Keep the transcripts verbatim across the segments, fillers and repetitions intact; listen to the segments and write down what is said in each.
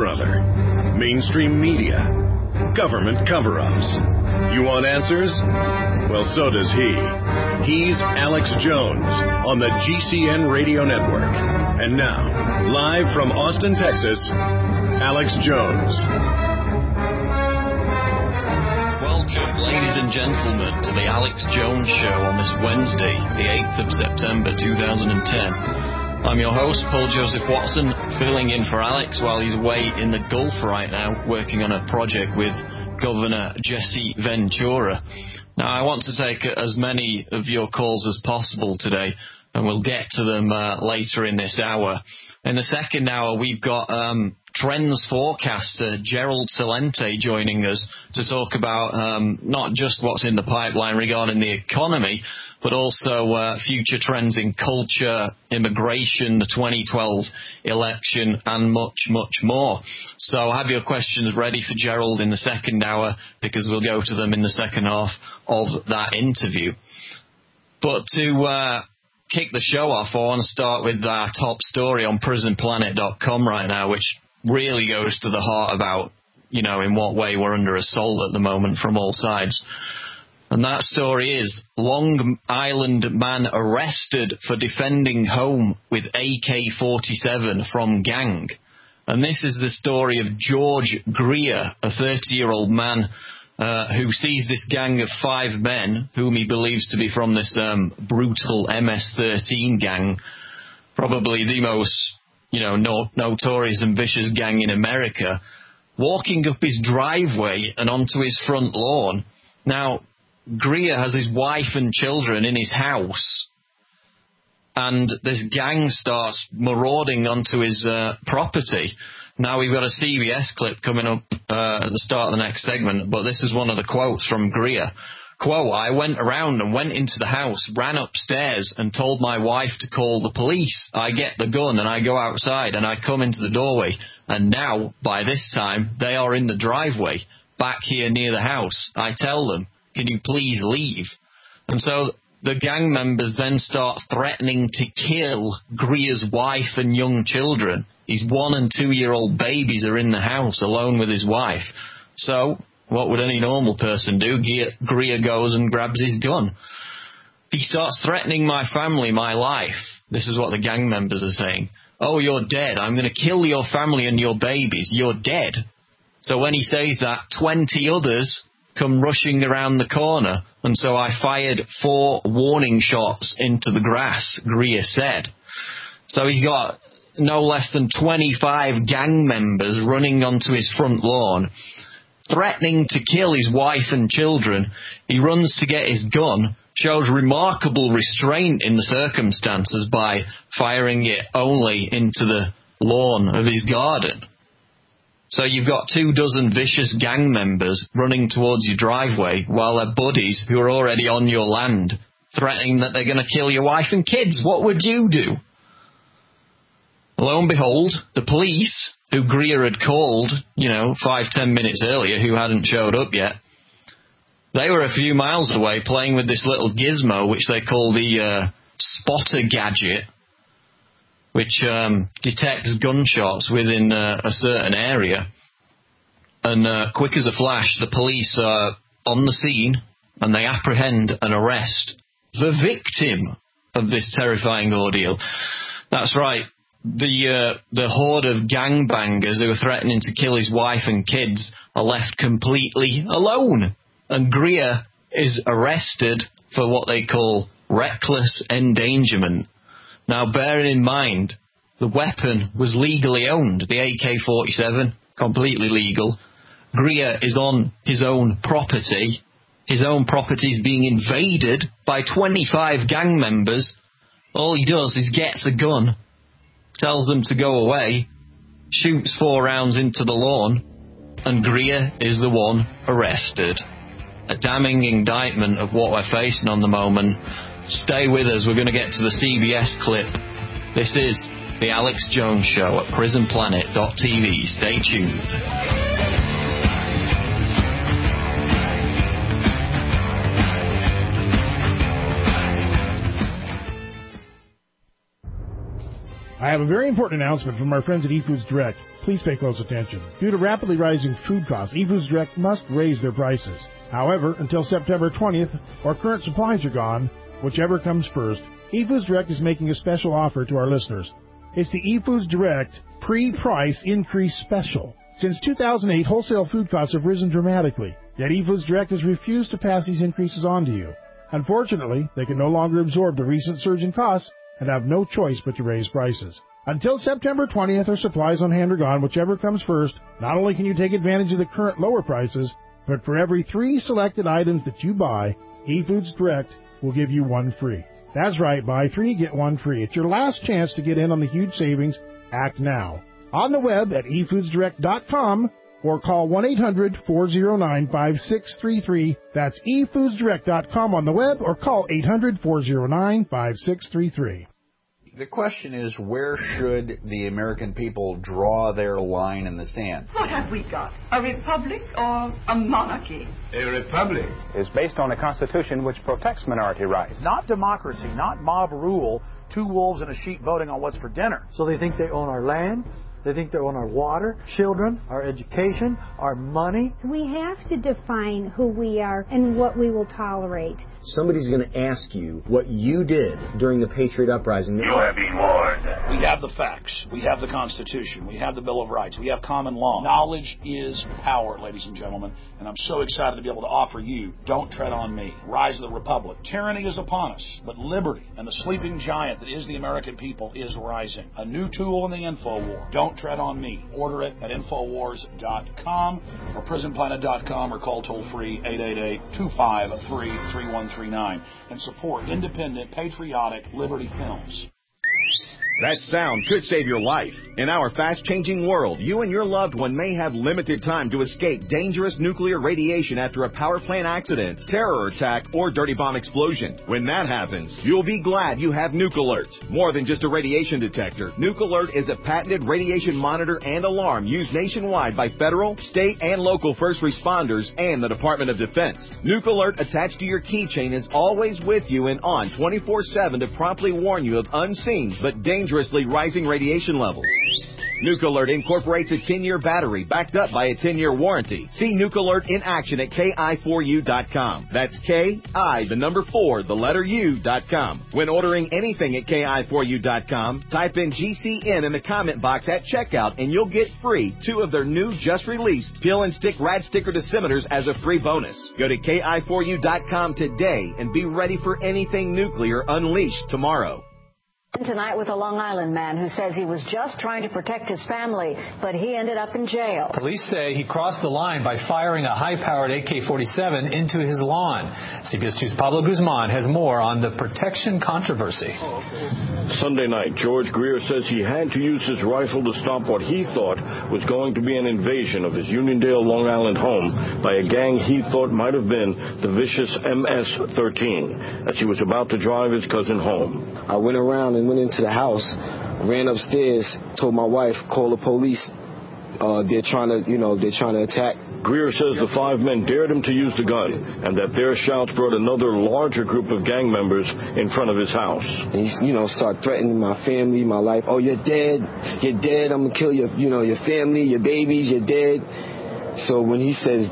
Brother, mainstream media, government cover-ups. You want answers? Well, so does he. He's Alex Jones on the G C N Radio Network. And now, live from Austin, Texas, Alex Jones. Welcome, ladies and gentlemen, to the Alex Jones Show on this Wednesday, the eighth of September, two thousand ten. I'm your host, Paul Joseph Watson, filling in for Alex while he's away in the Gulf right now, working on a project with Governor Jesse Ventura. Now, I want to take as many of your calls as possible today, and we'll get to them uh, later in this hour. In the second hour, we've got um, trends forecaster Gerald Celente joining us to talk about um, not just what's in the pipeline regarding the economy, but also uh, future trends in culture, immigration, the twenty twelve election, and much, much more. So have your questions ready for Gerald in the second hour, because we'll go to them in the second half of that interview. But to uh, kick the show off, I want to start with our top story on prison planet dot com right now, which really goes to the heart about, you know, in what way we're under assault at the moment from all sides. And that story is Long Island man arrested for defending home with A K forty-seven from gang. And this is the story of George Greer, a thirty-year-old man uh, who sees this gang of five men, whom he believes to be from this um, brutal M S thirteen gang, probably the most, you know, no- notorious and vicious gang in America, walking up his driveway and onto his front lawn. Now, Greer has his wife and children in his house, and this gang starts marauding onto his uh, property. Now, we've got a C B S clip coming up uh, at the start of the next segment, but this is one of the quotes from Greer. Quote, "I went around and went into the house, ran upstairs and told my wife to call the police. I get the gun and I go outside and I come into the doorway. And now, by this time, they are in the driveway, back here near the house. I tell them, can you please leave?" And so the gang members then start threatening to kill Greer's wife and young children. His one and two-year-old babies are in the house alone with his wife. So what would any normal person do? Greer goes and grabs his gun. He starts threatening my family, my life. This is what the gang members are saying. "Oh, you're dead. I'm going to kill your family and your babies. You're dead." So when he says that, twenty others come rushing around the corner, and so I fired four warning shots into the grass, Greer said. So he got no less than twenty-five gang members running onto his front lawn, threatening to kill his wife and children. He runs to get his gun, shows remarkable restraint in the circumstances by firing it only into the lawn of his garden. So you've got two dozen vicious gang members running towards your driveway while their buddies, who are already on your land, threatening that they're going to kill your wife and kids. What would you do? Lo and behold, the police, who Greer had called, you know, five, ten minutes earlier, who hadn't showed up yet, they were a few miles away playing with this little gizmo, which they call the uh, spotter gadget, which um, detects gunshots within uh, a certain area. And uh, quick as a flash, the police are on the scene and they apprehend and arrest the victim of this terrifying ordeal. That's right. The uh, the horde of gangbangers who are threatening to kill his wife and kids are left completely alone. And Greer is arrested for what they call reckless endangerment. Now, bearing in mind, the weapon was legally owned, the A K forty-seven, completely legal. Greer is on his own property. His own property is being invaded by twenty-five gang members. All he does is gets a gun, tells them to go away, shoots four rounds into the lawn, and Greer is the one arrested. A damning indictment of what we're facing on the moment. Stay with us, we're going to get to the C B S clip. This is the Alex Jones Show at prison planet dot t v. Stay tuned. I have a very important announcement from our friends at eFoods Direct. Please pay close attention. Due to rapidly rising food costs, eFoods Direct must raise their prices. However, until September twentieth, or current supplies are gone, whichever comes first, eFoods Direct is making a special offer to our listeners. It's the eFoods Direct pre-price increase special. Since two thousand eight, wholesale food costs have risen dramatically, yet eFoods Direct has refused to pass these increases on to you. Unfortunately, they can no longer absorb the recent surge in costs and have no choice but to raise prices. Until September twentieth, or supplies on hand are gone, whichever comes first, not only can you take advantage of the current lower prices, but for every three selected items that you buy, eFoods Direct will give you one free. That's right, buy three, get one free. It's your last chance to get in on the huge savings. Act now. On the web at e foods direct dot com or call one eight hundred, four oh nine, five six three three. That's e foods direct dot com on the web or call eight hundred, four oh nine, five six three three. The question is, where should the American people draw their line in the sand? What have we got? A republic or a monarchy? A republic is based on a constitution which protects minority rights. Not democracy, not mob rule, two wolves and a sheep voting on what's for dinner. So they think they own our land, they think they own our water, children, our education, our money. We have to define who we are and what we will tolerate. Somebody's going to ask you what you did during the Patriot Uprising. You have been warned. We have the facts. We have the Constitution. We have the Bill of Rights. We have common law. Knowledge is power, ladies and gentlemen, and I'm so excited to be able to offer you Don't Tread on Me, Rise of the Republic. Tyranny is upon us, but liberty and the sleeping giant that is the American people is rising. A new tool in the info war. Don't Tread on Me. Order it at infowars dot com or prison planet dot com or call toll-free eight eight eight, two five three, three one three nine and support independent, patriotic Liberty Films. That sound could save your life. In our fast-changing world, you and your loved one may have limited time to escape dangerous nuclear radiation after a power plant accident, terror attack, or dirty bomb explosion. When that happens, you'll be glad you have Nuke Alert. More than just a radiation detector, Nuke Alert is a patented radiation monitor and alarm used nationwide by federal, state, and local first responders and the Department of Defense. Nuke Alert attached to your keychain is always with you and on twenty-four seven to promptly warn you of unseen but dangerous dangerously rising radiation levels. Nuke Alert incorporates a ten-year battery backed up by a ten-year warranty. See Nuke Alert in action at K I four U dot com. That's K I, the number four, the letter U dot com. When ordering anything at K I four U dot com, type in G C N in the comment box at checkout and you'll get free two of their new just-released Peel and Stick Rad Sticker Decimeters as a free bonus. Go to K I four U dot com today and be ready for anything nuclear unleashed tomorrow. Tonight with a Long Island man who says he was just trying to protect his family, but he ended up in jail. Police say he crossed the line by firing a high-powered A K forty-seven into his lawn. C B S two's Pablo Guzman has more on the protection controversy. Sunday night, George Greer says he had to use his rifle to stop what he thought was going to be an invasion of his Uniondale, Long Island home by a gang he thought might have been the vicious M S thirteen as he was about to drive his cousin home. I went around and went into the house, ran upstairs, told my wife, call the police. Uh, they're trying to, you know, they're trying to attack. Greer says the five men dared him to use the gun and that their shouts brought another larger group of gang members in front of his house. And he's, you know, start threatening my family, my life. Oh, you're dead. You're dead. I'm going to kill your, you know, your family, your babies. You're dead. So when he says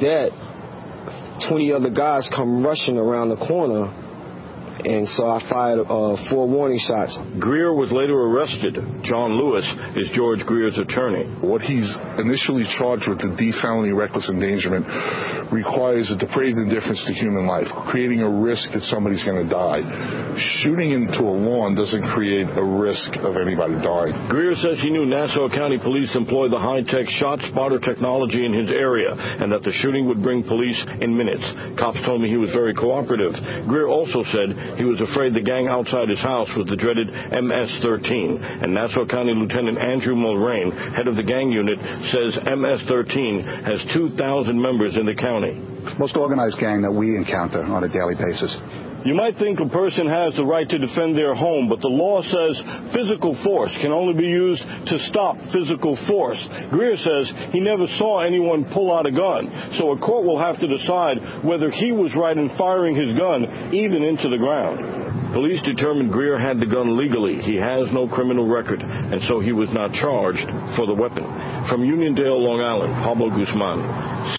that, twenty other guys come rushing around the corner. And so I fired uh, four warning shots. Greer was later arrested. John Lewis is George Greer's attorney. What he's initially charged with, the D felony reckless endangerment, requires a depraved indifference to human life, creating a risk that somebody's going to die. Shooting into a lawn doesn't create a risk of anybody dying. Greer says he knew Nassau County Police employed the high-tech shot spotter technology in his area and that the shooting would bring police in minutes. Cops told me he was very cooperative. Greer also said he was afraid the gang outside his house was the dreaded M S thirteen, and Nassau County Lieutenant Andrew Mulrain, head of the gang unit, says M S thirteen has two thousand members in the county. Most organized gang that we encounter on a daily basis. You might think a person has the right to defend their home, but the law says physical force can only be used to stop physical force. Greer says he never saw anyone pull out a gun, so a court will have to decide whether he was right in firing his gun even into the ground. Police determined Greer had the gun legally. He has no criminal record, and so he was not charged for the weapon. From Uniondale, Long Island, Pablo Guzman.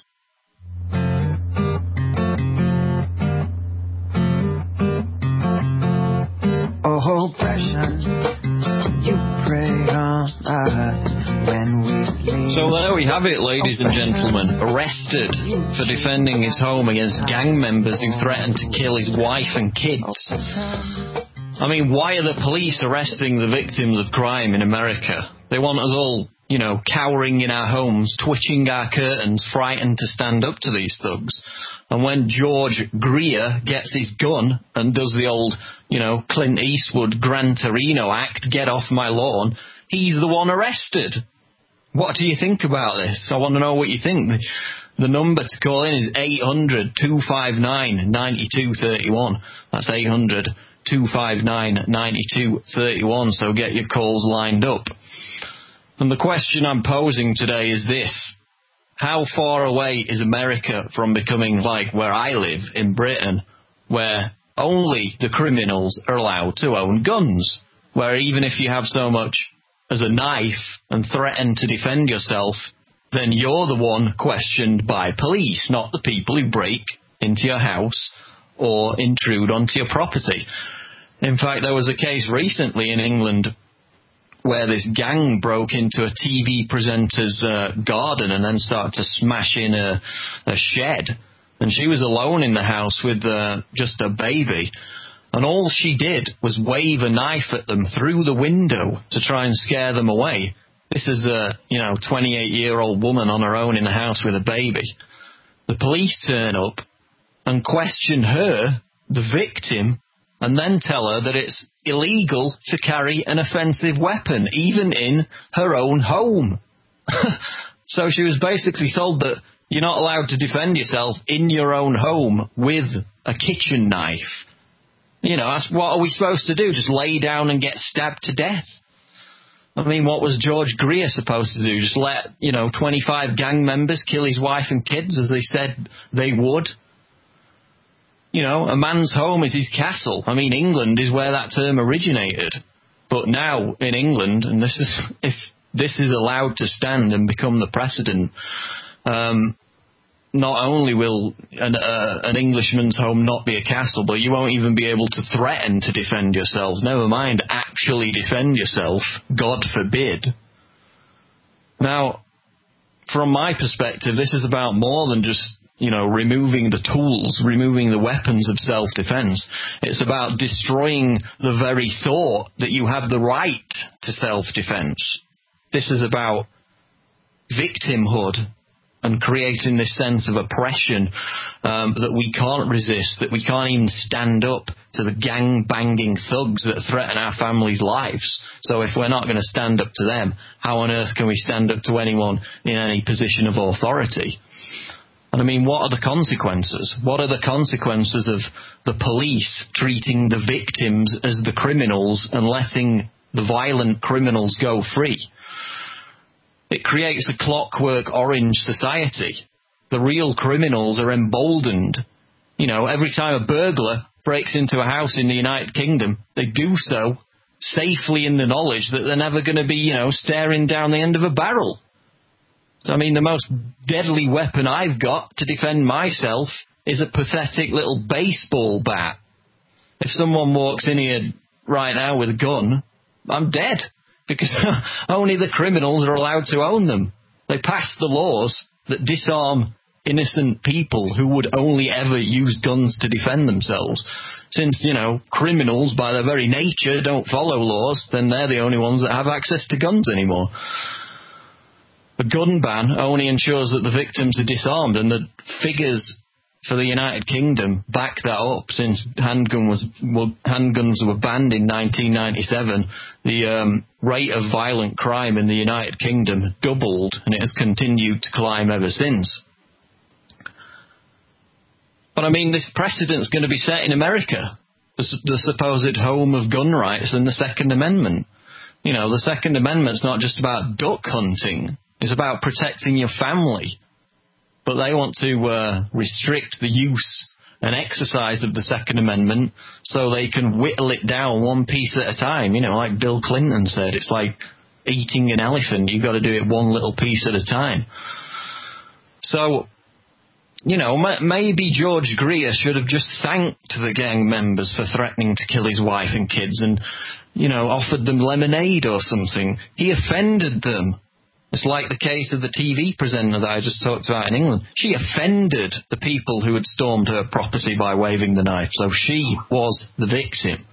Oh, oppression, you prey on us when we sleep. So there we have it, ladies and gentlemen. Arrested for defending his home against gang members who threatened to kill his wife and kids. I mean, why are the police arresting the victims of crime in America? They want us all, you know, cowering in our homes, twitching our curtains, frightened to stand up to these thugs. And when George Greer gets his gun and does the old, you know, Clint Eastwood Gran Torino act, get off my lawn, he's the one arrested. What do you think about this? I want to know what you think. The, the number to call in is eight hundred, two five nine, nine two three one. That's eight hundred, two five nine, nine two three one, so get your calls lined up. And the question I'm posing today is this. How far away is America from becoming like where I live in Britain, where only the criminals are allowed to own guns, where even if you have so much as a knife and threaten to defend yourself, then you're the one questioned by police, not the people who break into your house or intrude onto your property. In fact, there was a case recently in England where this gang broke into a T V presenter's uh, garden and then started to smash in a, a shed. And she was alone in the house with uh, just a baby. And all she did was wave a knife at them through the window to try and scare them away. This is a, you know, twenty-eight-year-old woman on her own in the house with a baby. The police turn up and question her, the victim, and then tell her that it's illegal to carry an offensive weapon, even in her own home. So she was basically told that you're not allowed to defend yourself in your own home with a kitchen knife. You know, that's, what are we supposed to do? Just lay down and get stabbed to death? I mean, what was George Greer supposed to do? Just let, you know, twenty-five gang members kill his wife and kids as they said they would? You know, a man's home is his castle. I mean, England is where that term originated. But now, in England, and this is if this is allowed to stand and become the precedent, um, not only will an, uh, an Englishman's home not be a castle, but you won't even be able to threaten to defend yourself. Never mind actually defend yourself. God forbid. Now, from my perspective, this is about more than just, you know, removing the tools, removing the weapons of self-defense. It's about destroying the very thought that you have the right to self-defense. This is about victimhood and creating this sense of oppression um, that we can't resist, that we can't even stand up to the gang-banging thugs that threaten our families' lives. So if we're not going to stand up to them, how on earth can we stand up to anyone in any position of authority? And I mean, what are the consequences? What are the consequences of the police treating the victims as the criminals and letting the violent criminals go free? It creates a clockwork orange society. The real criminals are emboldened. You know, every time a burglar breaks into a house in the United Kingdom, they do so safely in the knowledge that they're never going to be, you know, staring down the end of a barrel. So, I mean, the most deadly weapon I've got to defend myself is a pathetic little baseball bat. If someone walks in here right now with a gun, I'm dead. Because only the criminals are allowed to own them. They passed the laws that disarm innocent people who would only ever use guns to defend themselves. Since, you know, criminals by their very nature don't follow laws, then they're the only ones that have access to guns anymore. A gun ban only ensures that the victims are disarmed, and the figures for the United Kingdom back that up. Since handgun was, well, handguns were banned in nineteen ninety-seven, the um, rate of violent crime in the United Kingdom doubled, and it has continued to climb ever since. But I mean, this precedent's going to be set in America, the, the supposed home of gun rights and the Second Amendment. You know, the Second Amendment's not just about duck hunting, it's about protecting your family. But they want to uh, restrict the use an exercise of the Second Amendment so they can whittle it down one piece at a time. You know, like Bill Clinton said, it's like eating an elephant. You've got to do it one little piece at a time. So, you know, maybe George Greer should have just thanked the gang members for threatening to kill his wife and kids and, you know, offered them lemonade or something. He offended them. It's like the case of the T V presenter that I just talked about in England. She offended the people who had stormed her property by waving the knife, so she was the victim.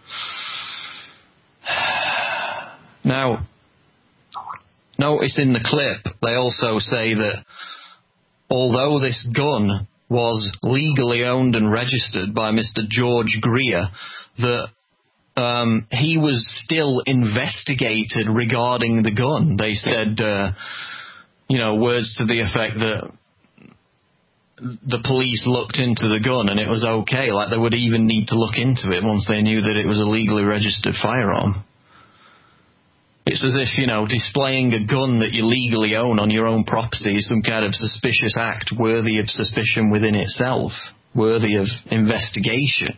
Now, notice in the clip, they also say that although this gun was legally owned and registered by Mister George Greer, that Um, he was still investigated regarding the gun. They said, uh, you know, words to the effect that the police looked into the gun and it was okay. Like they would even need to look into it once they knew that it was a legally registered firearm. It's as if, you know, displaying a gun that you legally own on your own property is some kind of suspicious act worthy of suspicion within itself, worthy of investigation.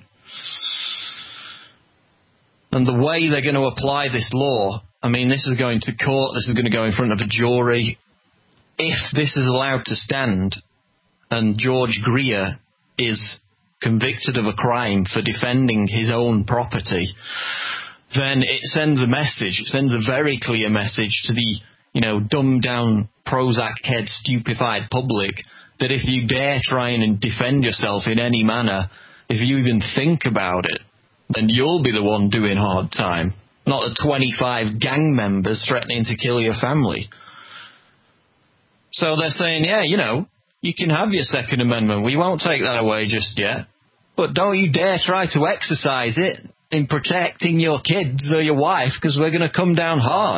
And the way they're going to apply this law, I mean, this is going to court, this is going to go in front of a jury. If this is allowed to stand, and George Greer is convicted of a crime for defending his own property, then it sends a message, it sends a very clear message to the, you know, dumbed down, Prozac-head, stupefied public, that if you dare try and defend yourself in any manner, if you even think about it, then you'll be the one doing hard time, not the twenty-five gang members threatening to kill your family. So they're saying, yeah, you know, you can have your Second Amendment. We won't take that away just yet. But don't you dare try to exercise it in protecting your kids or your wife, because we're going to come down hard.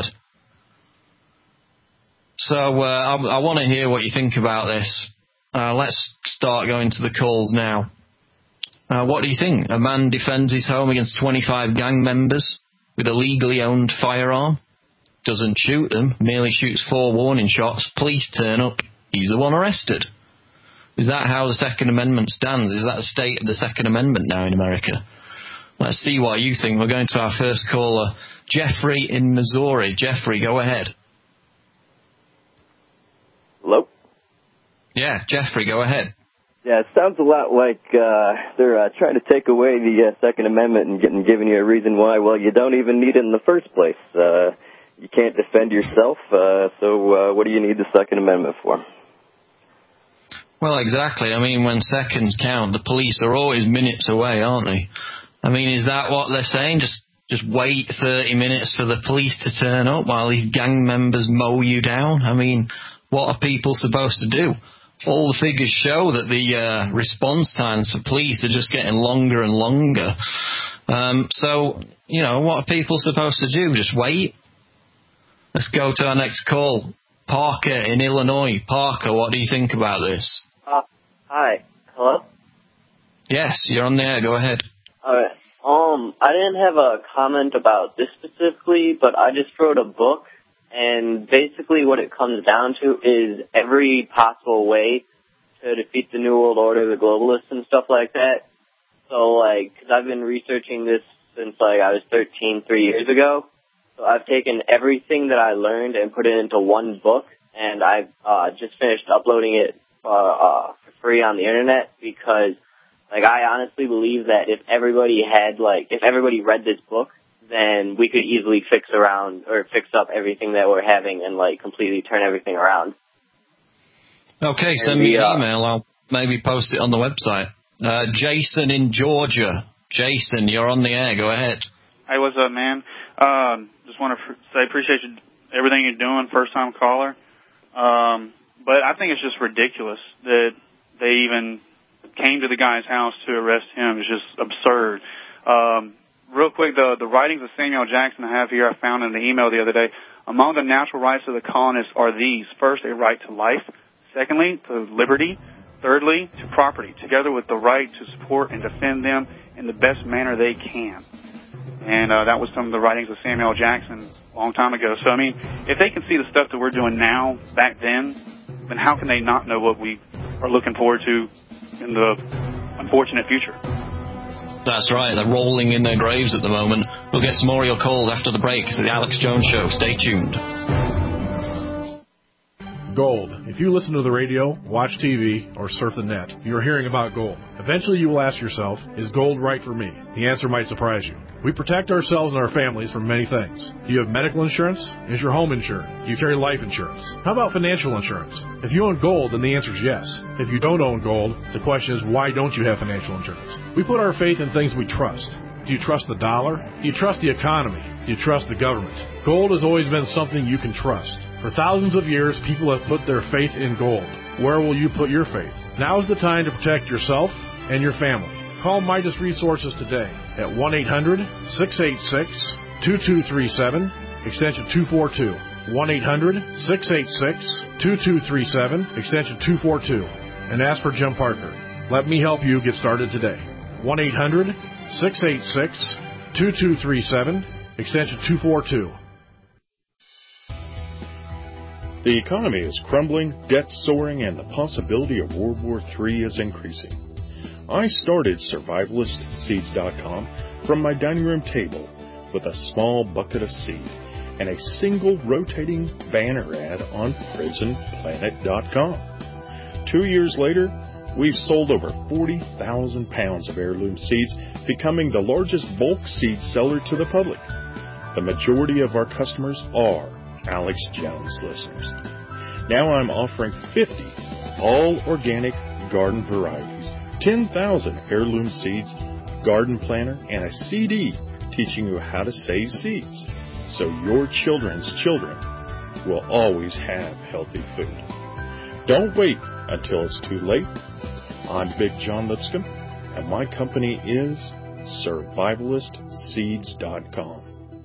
So uh, I, I want to hear what you think about this. Uh, let's start going to the calls now. Uh, what do you think? A man defends his home against twenty-five gang members with a legally owned firearm, doesn't shoot them, merely shoots four warning shots, police turn up, he's the one arrested. Is that how the Second Amendment stands? Is that the state of the Second Amendment now in America? Let's see what you think. We're going to our first caller, Jeffrey in Missouri. Jeffrey, go ahead. Hello? Yeah, Jeffrey, go ahead. Yeah, it sounds a lot like uh, they're uh, trying to take away the uh, Second Amendment and getting giving you a reason why. Well, you don't even need it in the first place. Uh, you can't defend yourself, uh, so uh, what do you need the Second Amendment for? Well, exactly. I mean, when seconds count, the police are always minutes away, aren't they? I mean, is that what they're saying? Just just wait thirty minutes for the police to turn up while these gang members mow you down? I mean, what are people supposed to do? All the figures show that the uh, response times for police are just getting longer and longer. Um, so, you know, what are people supposed to do? Just wait? Let's go to our next call. Parker in Illinois. Parker, what do you think about this? Uh, hi. Hello? Yes, you're on the air. Go ahead. All right. Um, I didn't have a comment about this specifically, but I just wrote a book. And basically what it comes down to is every possible way to defeat the New World Order, the globalists and stuff like that. So, like, because I've been researching this since, like, I was thirteen, three years ago. So I've taken everything that I learned and put it into one book. And I've uh, just finished uploading it uh, uh, for free on the Internet because, like, I honestly believe that if everybody had, like, if everybody read this book, then we could easily fix around or fix up everything that we're having and like completely turn everything around. Okay, and send me an uh, email. I'll maybe post it on the website. Uh, Jason in Georgia. Jason, you're on the air. Go ahead. Hey, what's up, man? Um, just want to say appreciate you, everything you're doing, first time caller. Um, but I think it's just ridiculous that they even came to the guy's house to arrest him. It's just absurd. Um, Real quick, the, the writings of Samuel Jackson I have here I found in the email the other day. Among the natural rights of the colonists are these. First, a right to life. Secondly, to liberty. Thirdly, to property, together with the right to support and defend them in the best manner they can. And uh, that was some of the writings of Samuel Jackson a long time ago. So, I mean, if they can see the stuff that we're doing now, back then, then how can they not know what we are looking forward to in the unfortunate future. That's right, they're rolling in their graves at the moment. We'll get some more of your calls after the break. It's the Alex Jones Show. Stay tuned. Gold. If you listen to the radio, watch T V, or surf the net, you're hearing about gold. Eventually you will ask yourself, is gold right for me? The answer might surprise you. We protect ourselves and our families from many things. Do you have medical insurance? Is your home insured? Do you carry life insurance? How about financial insurance? If you own gold, then the answer is yes. If you don't own gold, the question is, why don't you have financial insurance? We put our faith in things we trust. Do you trust the dollar? Do you trust the economy? Do you trust the government? Gold has always been something you can trust. For thousands of years, people have put their faith in gold. Where will you put your faith? Now is the time to protect yourself and your family. Call Midas Resources today at one eight hundred, six eight six, two two three seven, extension two four two. one eight hundred, six eight six, two two three seven, extension two four two. And ask for Jim Parker. Let me help you get started today. one eight hundred, six eight six, two two three seven, extension two four two. The economy is crumbling, debt soaring, and the possibility of World War Three is increasing. I started Survivalist Seeds dot com from my dining room table with a small bucket of seed and a single rotating banner ad on Prison Planet dot com. Two years later, we've sold over forty thousand pounds of heirloom seeds, becoming the largest bulk seed seller to the public. The majority of our customers are Alex Jones listeners. Now I'm offering fifty all-organic garden varieties, ten thousand heirloom seeds, garden planner, and a C D teaching you how to save seeds, so your children's children will always have healthy food. Don't wait until it's too late. I'm Big John Lipscomb, and my company is Survivalist Seeds dot com.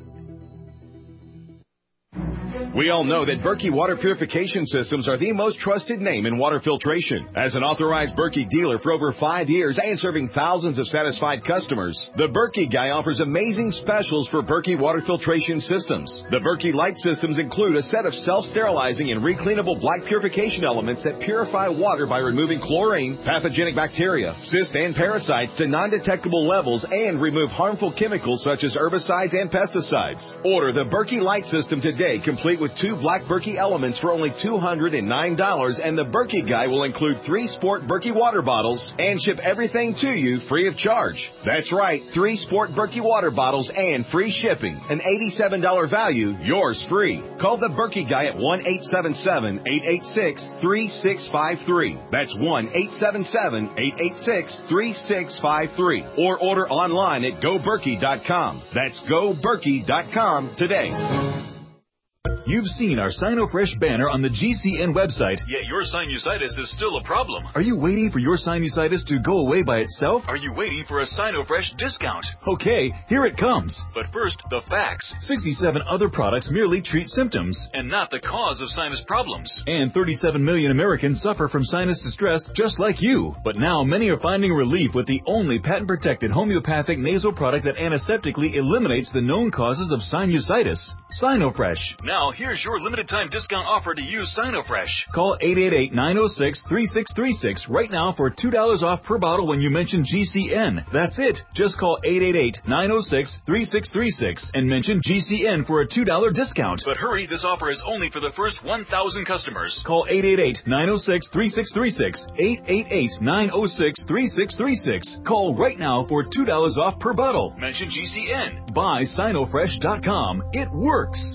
We all know that Berkey Water Purification Systems are the most trusted name in water filtration. As an authorized Berkey dealer for over five years and serving thousands of satisfied customers, the Berkey Guy offers amazing specials for Berkey Water Filtration Systems. The Berkey Light Systems include a set of self-sterilizing and recleanable black purification elements that purify water by removing chlorine, pathogenic bacteria, cysts, and parasites to non-detectable levels and remove harmful chemicals such as herbicides and pesticides. Order the Berkey Light System today, complete with two black Berkey elements for only two hundred nine dollars, and the Berkey Guy will include three Sport Berkey water bottles and ship everything to you free of charge. That's right, three Sport Berkey water bottles and free shipping. An eighty-seven dollars value, yours free. Call the Berkey Guy at one eight seven seven, eight eight six, three six five three. That's one eight seven seven, eight eight six, three six five three. Or order online at go berkey dot com. That's go berkey dot com today. You've seen our SinoFresh banner on the G C N website, yet your sinusitis is still a problem. Are you waiting for your sinusitis to go away by itself? Are you waiting for a SinoFresh discount? Okay, here it comes. But first, the facts. sixty-seven other products merely treat symptoms, and not the cause of sinus problems. And thirty-seven million Americans suffer from sinus distress just like you. But now many are finding relief with the only patent-protected homeopathic nasal product that antiseptically eliminates the known causes of sinusitis, SinoFresh. Now, here's your limited time discount offer to use SinoFresh. Call eight eight eight, nine oh six, three six three six right now for two dollars off per bottle when you mention G C N. That's it. Just call eight eight eight, nine oh six, three six three six and mention G C N for a two dollars discount. But hurry, this offer is only for the first one thousand customers. Call eight eight eight, nine oh six, three six three six, eight eight eight, nine oh six, three six three six. Call right now for two dollars off per bottle. Mention G C N. Buy Sinofresh dot com. It works.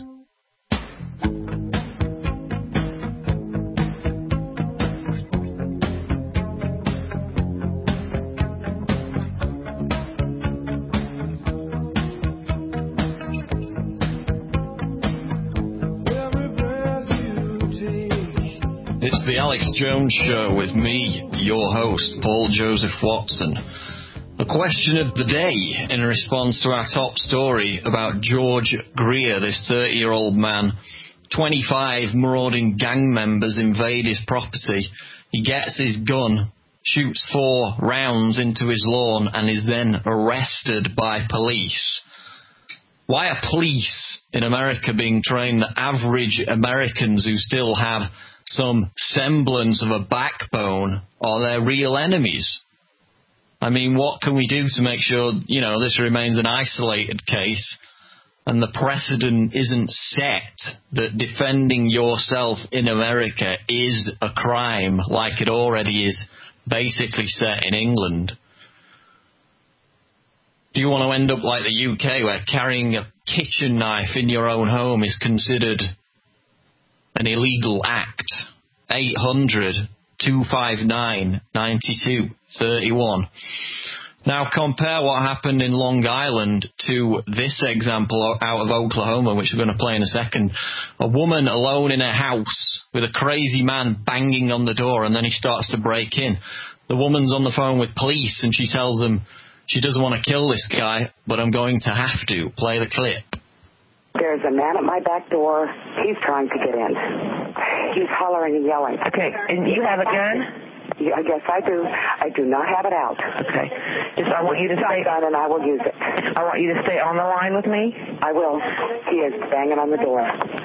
It's the Alex Jones Show with me, your host, Paul Joseph Watson. A question of the day in response to our top story about George Greer, this thirty-year-old man. twenty-five marauding gang members invade his property. He gets his gun, shoots four rounds into his lawn, and is then arrested by police. Why are police in America being trained that average Americans who still have some semblance of a backbone are their real enemies? I mean, what can we do to make sure, you know, this remains an isolated case and the precedent isn't set that defending yourself in America is a crime like it already is basically set in England? Do you want to end up like the U K, where carrying a kitchen knife in your own home is considered an illegal act? eight hundred, two five nine, nine two three one. Now compare what happened in Long Island to this example out of Oklahoma, which we're going to play in a second. A woman alone in her house with a crazy man banging on the door, and then he starts to break in. The woman's on the phone with police, and she tells them she doesn't want to kill this guy, but I'm going to have to. Play the clip. There's a man at my back door. He's trying to get in. He's hollering and yelling. Okay, and you have a gun? Yeah, yes, I do. I do not have it out. Okay. Just I want you to stay on, and I will use it. I want you to stay on the line with me. I will. He is banging on the door.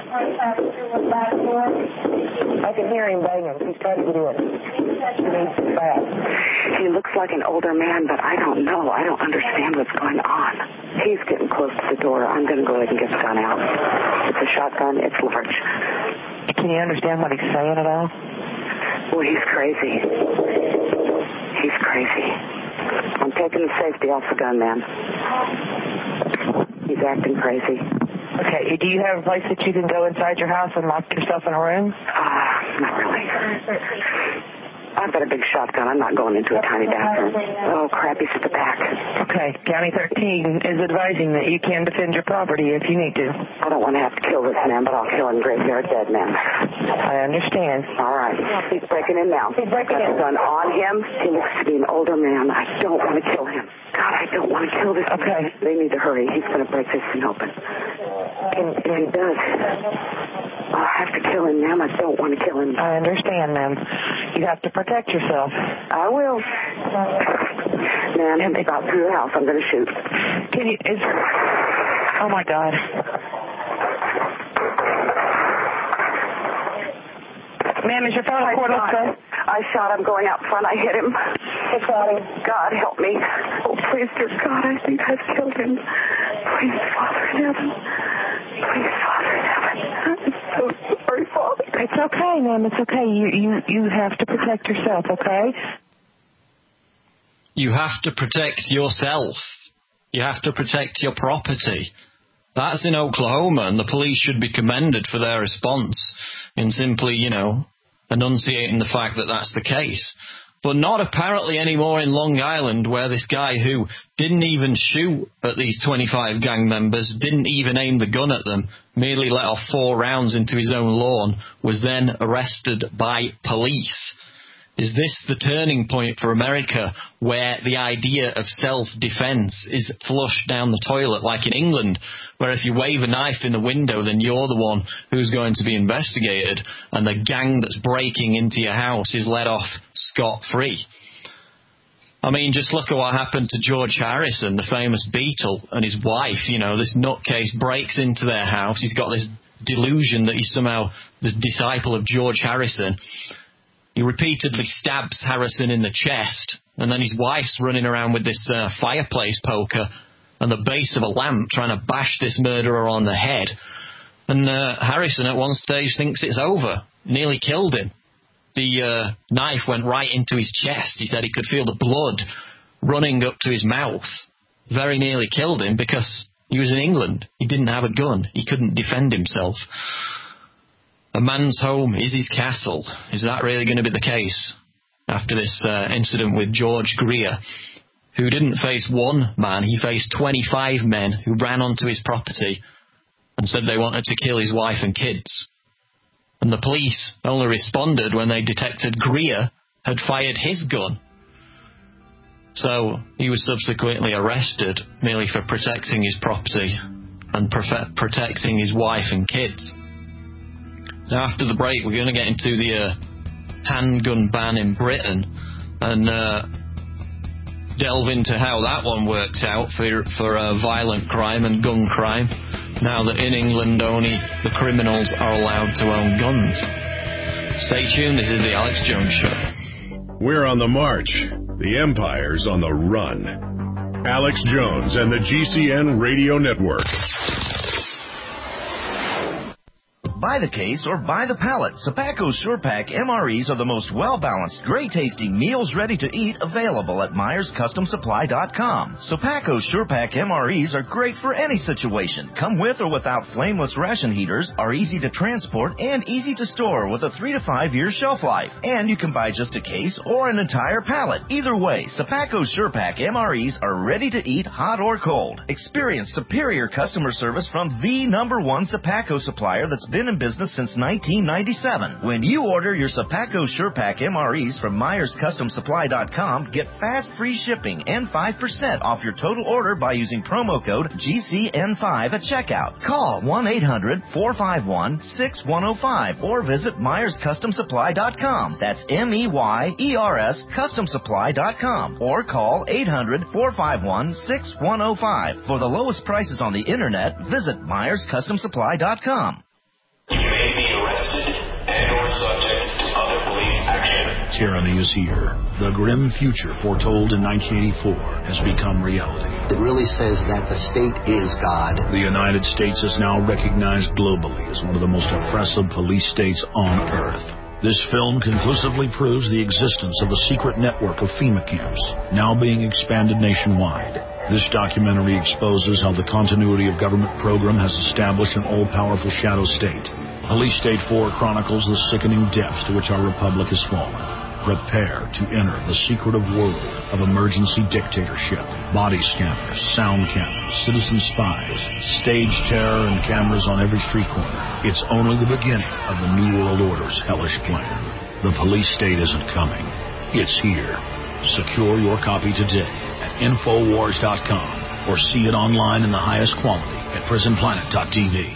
I can hear him banging. He's trying to get in. He needs to fast. He looks like an older man, but I don't know. I don't understand what's going on. He's getting close to the door. I'm going to go ahead and get the gun out. It's a shotgun. It's large. Can you understand what he's saying at all? Well, he's crazy. He's crazy. I'm taking the safety off the gun, man. He's acting crazy. Okay, do you have a place that you can go inside your house and lock yourself in a room? Ah, uh, not really. I've got a big shotgun. I'm not going into a tiny bathroom. Oh, crap, he's at the back. Okay, County thirteen is advising that you can defend your property if you need to. I don't want to have to kill this man, but I'll kill him graveyard dead, man. I understand. All right. He's breaking in now. He's breaking in. Got the gun on him. He looks to be an older man. I don't want to kill him. God, I don't want to kill this okay. man. They need to hurry. He's going to break this thing open. And if he does, I'll have to kill him, ma'am. I don't want to kill him. I understand, ma'am. You have to protect yourself. I will. Man, him about through the house. I'm going to shoot. Can you... Is, oh, my God. Ma'am, is your phone recording? I shot him going out front. I hit him. I shot him. God, help me. Oh, please, dear God, I think I've killed him. Please, Father in heaven. Please, Father in heaven. I'm so sorry, Father. It's okay, ma'am. It's okay. You, you, you have to protect yourself, okay? You have to protect yourself. You have to protect your property. That's in Oklahoma, and the police should be commended for their response in simply, you know, enunciating the fact that that's the case. But not apparently anymore in Long Island, where this guy who didn't even shoot at these twenty-five gang members, didn't even aim the gun at them, merely let off four rounds into his own lawn, was then arrested by police. Is this the turning point for America, where the idea of self-defense is flushed down the toilet, like in England, where if you wave a knife in the window, then you're the one who's going to be investigated, and the gang that's breaking into your house is let off scot-free? I mean, just look at what happened to George Harrison, the famous Beatle, and his wife. You know, this nutcase breaks into their house. He's got this delusion that he's somehow the disciple of George Harrison. He repeatedly stabs Harrison in the chest, and then his wife's running around with this uh, fireplace poker and the base of a lamp trying to bash this murderer on the head. And uh, Harrison at one stage thinks it's over, nearly killed him. The uh, knife went right into his chest. He said he could feel the blood running up to his mouth. Very nearly killed him because he was in England. He didn't have a gun. He couldn't defend himself. A man's home is his castle. Is that really going to be the case after this uh, incident with George Greer, who didn't face one man, he faced twenty-five men who ran onto his property and said they wanted to kill his wife and kids. And the police only responded when they detected Greer had fired his gun. So he was subsequently arrested merely for protecting his property and profe- protecting his wife and kids. Now, after the break, we're going to get into the uh, handgun ban in Britain and uh, delve into how that one worked out for, for uh, violent crime and gun crime, now that in England only the criminals are allowed to own guns. Stay tuned, this is the Alex Jones Show. We're on the march. The empire's on the run. Alex Jones and the G C N Radio Network. Buy the case or buy the pallet. Sapaco Sure Pack M R Es are the most well-balanced, great-tasting meals ready to eat available at Myers Custom Supply dot com. Sapaco Sure Pack M R Es are great for any situation. Come with or without flameless ration heaters, are easy to transport, and easy to store with a three to five year shelf life. And you can buy just a case or an entire pallet. Either way, Sapaco Sure Pack M R Es are ready to eat hot or cold. Experience superior customer service from the number one Sapaco supplier that's been in business since nineteen ninety-seven. When you order your Sapaco Sure Pack M R Es from Myers Custom Supply dot com, get fast free shipping and five percent off your total order by using promo code G C N five at checkout. Call one eight hundred four five one six one zero five or visit Myers Custom Supply dot com. That's M E Y E R S Custom Supply dot com or call eight hundred four five one six one zero five. For the lowest prices on the internet, visit Myers Custom Supply dot com. You may be arrested and or subject to other police action. Tyranny is here. The grim future foretold in nineteen eighty-four has become reality. It really says that the state is God. The United States is now recognized globally as one of the most oppressive police states on earth. This film conclusively proves the existence of a secret network of FEMA camps, now being expanded nationwide. This documentary exposes how the continuity of government program has established an all-powerful shadow state. Police State four chronicles the sickening depths to which our republic has fallen. Prepare to enter the secretive world of emergency dictatorship. Body scanners, sound cameras, citizen spies, stage terror, and cameras on every street corner. It's only the beginning of the New World Order's hellish plan. The police state isn't coming. It's here. Secure your copy today at Infowars dot com or see it online in the highest quality at Prison Planet dot T V.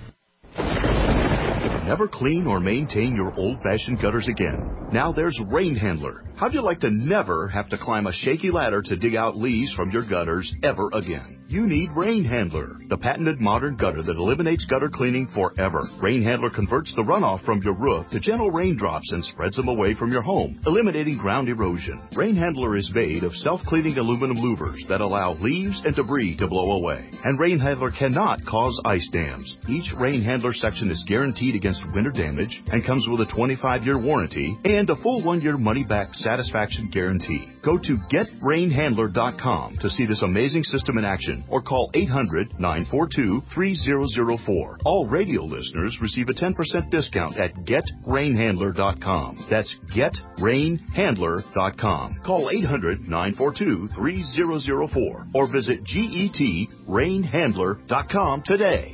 Never clean or maintain your old-fashioned gutters again. Now there's Rain Handler. How'd you like to never have to climb a shaky ladder to dig out leaves from your gutters ever again? You need Rain Handler, the patented modern gutter that eliminates gutter cleaning forever. Rain Handler converts the runoff from your roof to gentle raindrops and spreads them away from your home, eliminating ground erosion. Rain Handler is made of self-cleaning aluminum louvers that allow leaves and debris to blow away. And Rain Handler cannot cause ice dams. Each Rain Handler section is guaranteed against winter damage and comes with a twenty-five year warranty and a full one year money-back satisfaction guarantee. Go to Get Rain Handler dot com to see this amazing system in action or call eight hundred nine four two three zero zero four. All radio listeners receive a ten percent discount at Get Rain Handler dot com. That's Get Rain Handler dot com. Call eight hundred nine four two three zero zero four or visit Get Rain Handler dot com today.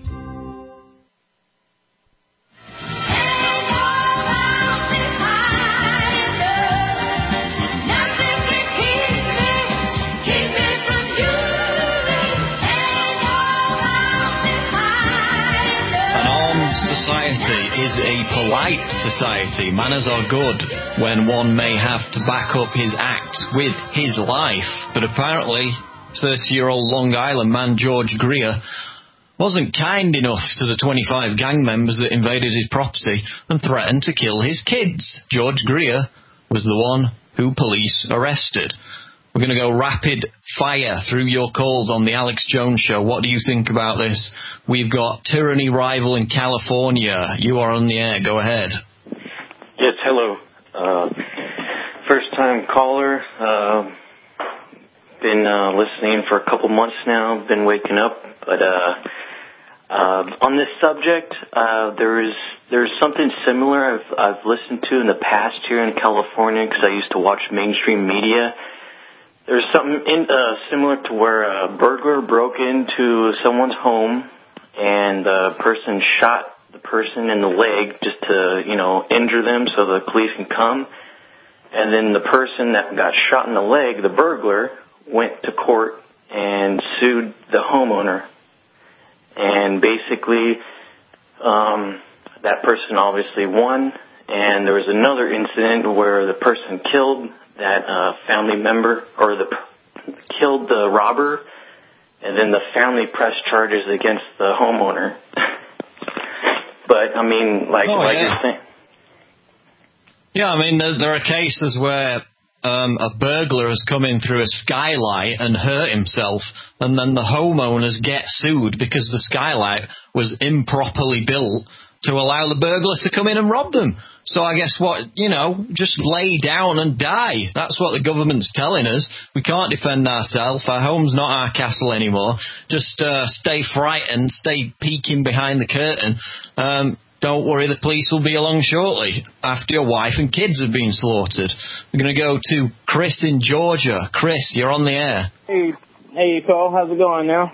Society is a polite society. Manners are good when one may have to back up his act with his life. But apparently, thirty-year-old Long Island man George Greer wasn't kind enough to the twenty-five gang members that invaded his property and threatened to kill his kids. George Greer was the one who police arrested. We're going to go rapid fire through your calls on the Alex Jones Show. What do you think about this? We've got Tyranny Rival in California. You are on the air. Go ahead. Yes, hello. Uh, first-time caller. Uh, been uh, listening for a couple months now. Been waking up. But uh, uh, on this subject, uh, there is there's something similar I've, I've listened to in the past here in California because I used to watch mainstream media. There's something in, uh, similar to where a burglar broke into someone's home and the person shot the person in the leg just to, you know, injure them so the police can come. And then the person that got shot in the leg, the burglar, went to court and sued the homeowner. And basically, um, that person obviously won. And there was another incident where the person killed that uh, family member, or the killed the robber, and then the family pressed charges against the homeowner. But I mean, like, oh, like yeah. you're saying. Yeah, I mean, there, there are cases where um, a burglar has come in through a skylight and hurt himself, and then the homeowners get sued because the skylight was improperly built to allow the burglar to come in and rob them. So I guess what, you know, just lay down and die. That's what the government's telling us. We can't defend ourselves. Our home's not our castle anymore. Just uh, stay frightened, stay peeking behind the curtain. Um, don't worry, the police will be along shortly after your wife and kids have been slaughtered. We're going to go to Chris in Georgia. Chris, you're on the air. Hey, hey, Paul. How's it going now?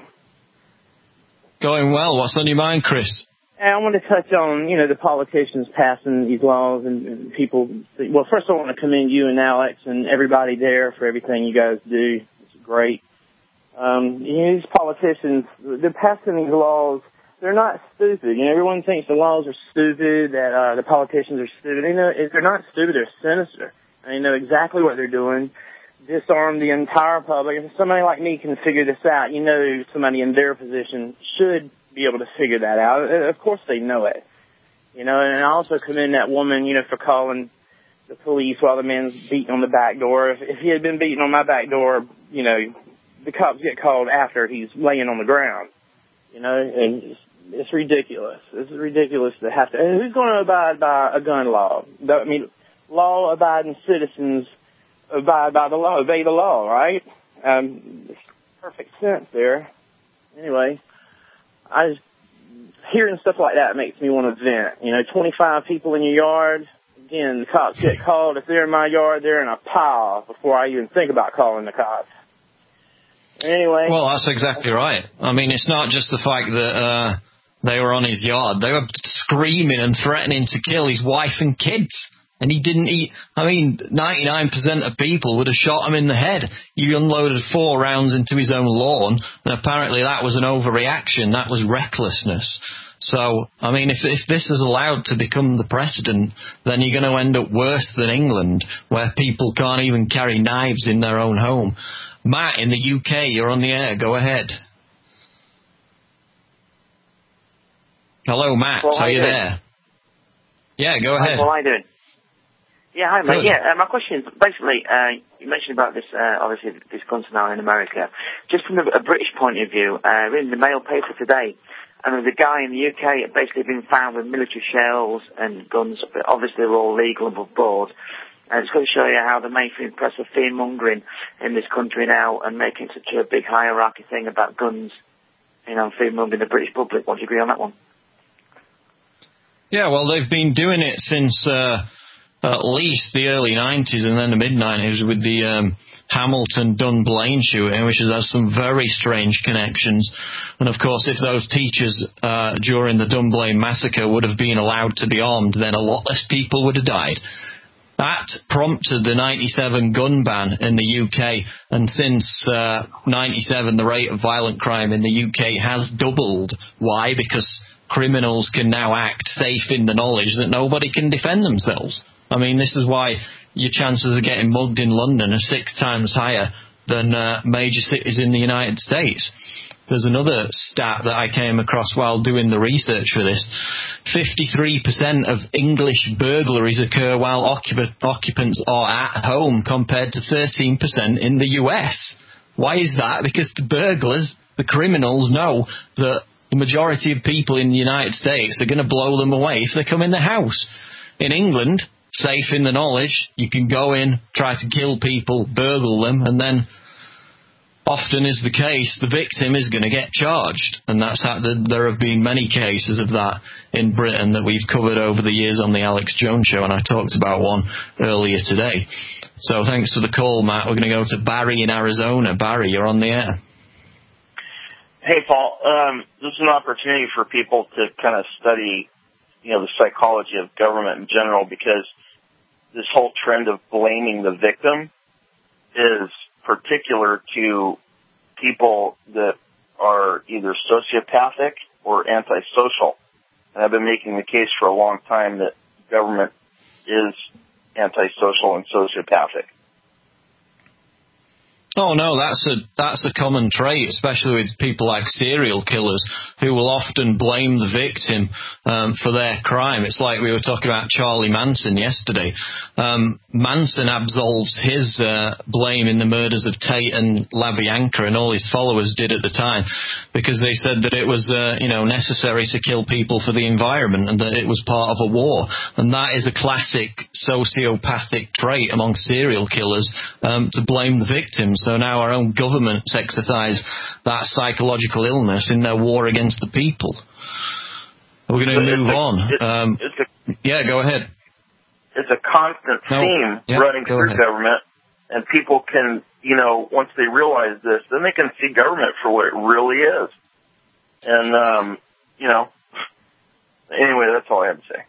Going well. What's on your mind, Chris? I want to touch on, you know, the politicians passing these laws and, and people. Well, first I want to commend you and Alex and everybody there for everything you guys do. It's great. Um, you know, these politicians, they're passing these laws. They're not stupid. You know, everyone thinks the laws are stupid, that uh, the politicians are stupid. You know, they're not stupid. They're sinister. They know exactly what they're doing. Disarm the entire public. If somebody like me can figure this out, you know, somebody in their position should be able to figure that out. Of course they know it. You know, and I also commend that woman, you know, for calling the police while the man's beating on the back door. If, if he had been beating on my back door, you know, the cops get called after he's laying on the ground. You know, and it's, it's ridiculous. It's ridiculous to have to. And who's going to abide by a gun law? I mean, law-abiding citizens abide by the law, obey the law, right? Um, it's perfect sense there. Anyway, I just, hearing stuff like that makes me want to vent. You know, twenty-five people in your yard. Again, the cops get called. If they're in my yard, they're in a pile before I even think about calling the cops. Anyway. Well, that's exactly right. I mean, it's not just the fact that uh, they were on his yard. They were screaming and threatening to kill his wife and kids. And he didn't eat. I mean, ninety-nine percent of people would have shot him in the head. He unloaded four rounds into his own lawn, and apparently that was an overreaction. That was recklessness. So, I mean, if if this is allowed to become the precedent, then you're going to end up worse than England, where people can't even carry knives in their own home. Matt in the U K, you're on the air. Go ahead. Hello, Matt. Well, Are you doing? there? Yeah, go ahead. Well, how you doing? Yeah, hi, mate. Good. Yeah, uh, my question is, basically, uh, you mentioned about this, uh, obviously, this gun scenario in America. Just from a, a British point of view, uh, in the Mail paper today, and there's a guy in the U K basically been found with military shells and guns, but obviously they're all legal and above board. And it's going to show you how the mainstream press are fear-mongering in this country now and making such a big hierarchy thing about guns, you know, fear-mongering the British public. What do you agree on that one? Yeah, well, they've been doing it since uh, at least the early nineties and then the mid-nineties with the um, Hamilton Dunblane shooting, which has some very strange connections. And, of course, if those teachers uh, during the Dunblane massacre would have been allowed to be armed, then a lot less people would have died. That prompted the ninety-seven gun ban in the U K, and since uh, ninety-seven, the rate of violent crime in the U K has doubled. Why? Because criminals can now act safe in the knowledge that nobody can defend themselves. I mean, this is why your chances of getting mugged in London are six times higher than uh, major cities in the United States. There's another stat that I came across while doing the research for this. fifty-three percent of English burglaries occur while occup- occupants are at home, compared to thirteen percent in the U S. Why is that? Because the burglars, the criminals, know that the majority of people in the United States are going to blow them away if they come in the house. In England, safe in the knowledge, you can go in, try to kill people, burgle them, and then often is the case, the victim is going to get charged. And that's how the, there have been many cases of that in Britain that we've covered over the years on the Alex Jones Show, and I talked about one earlier today. So thanks for the call, Matt. We're going to go to Barry in Arizona. Barry, you're on the air. Hey, Paul. Um, this is an opportunity for people to kind of study, you know, the psychology of government in general, because this whole trend of blaming the victim is particular to people that are either sociopathic or antisocial. And I've been making the case for a long time that government is antisocial and sociopathic. Oh no, that's a that's a common trait, especially with people like serial killers who will often blame the victim um, for their crime. It's like we were talking about Charlie Manson yesterday. Um, Manson absolves his uh, blame in the murders of Tate and LaBianca, and all his followers did at the time, because they said that it was uh, you know necessary to kill people for the environment and that it was part of a war. And that is a classic sociopathic trait among serial killers, um, to blame the victims. So now our own governments exercise that psychological illness in their war against the people. We're going to move a, on. It, um, a, yeah, go ahead. It's a constant no. theme yeah, running through ahead. government, and people can, you know, once they realize this, then they can see government for what it really is. And, um, you know, anyway, that's all I have to say.